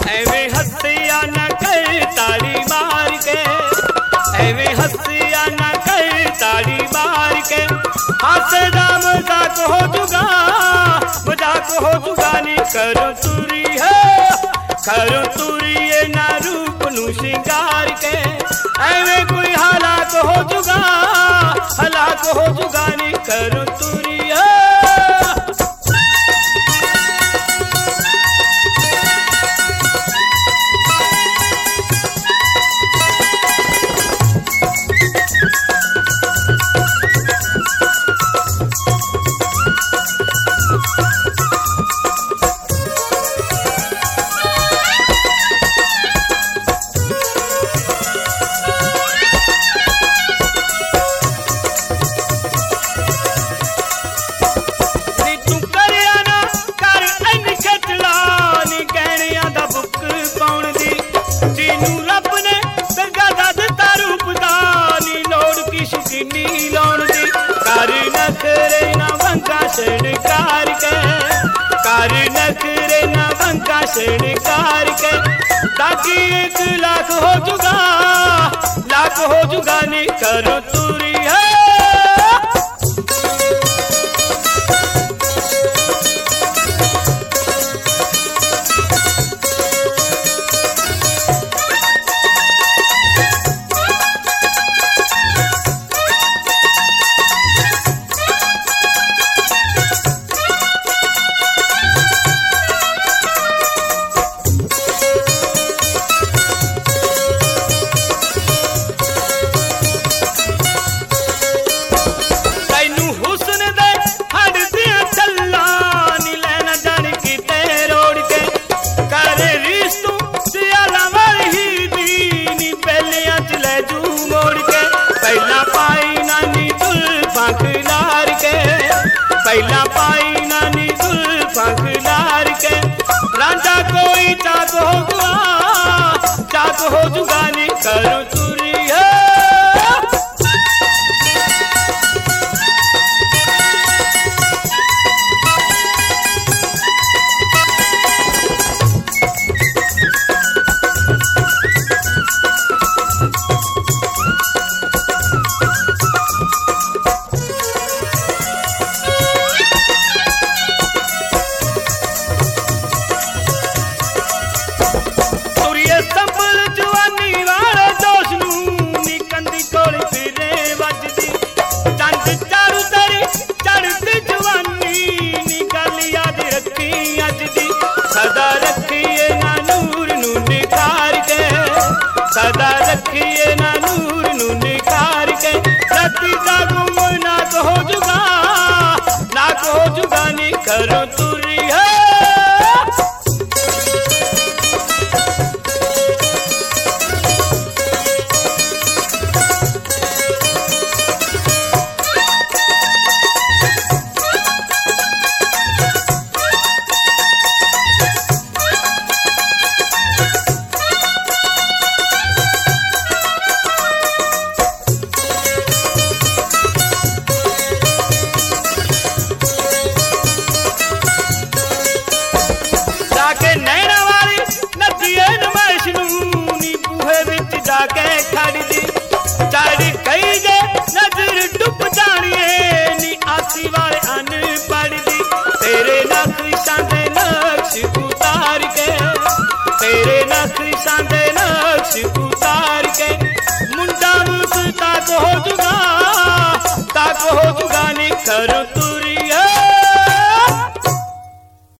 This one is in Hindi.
एवें हंसिया न कर ताड़ी मार के, एवें हंसिया न कर ताड़ी मार के, हंसदा मजाक हो जुगा, मजाक हो जुगा नी करो तुरी है, करो तुरी ये ना रूप नु सिंगार के, एवें कोई हालात हो जुगा, हालात हो जुगा नी करो तुरी है। शणकार के, कार नखरे न बंका शणकार के, ताकि 1 लाख हो जुगा, लाख हो जुगा नी करो तुरी है। पहला पाई नानी जुल्फा खिलार के, राजा कोई चाक हो जुआ, चाक हो जुगानी करो तुरी है। सदा रखिए ना नूर नू निखार के, सदा रखिए ना नूर नू निखार के, रति का गुम ना हो जुगा, ना हो जुगा नी करो तुरी है। जाके खड़ दी चाड़ी कई जे नजर डुब जानिए नी आसी वाले अन पड़ दी, तेरे नक्शा दे नक्श उतार के, तेरे नक्शा दे नक्श उतार के, मुंडा मुझ ताक हो जुगा, ताक हो जुगा नी करो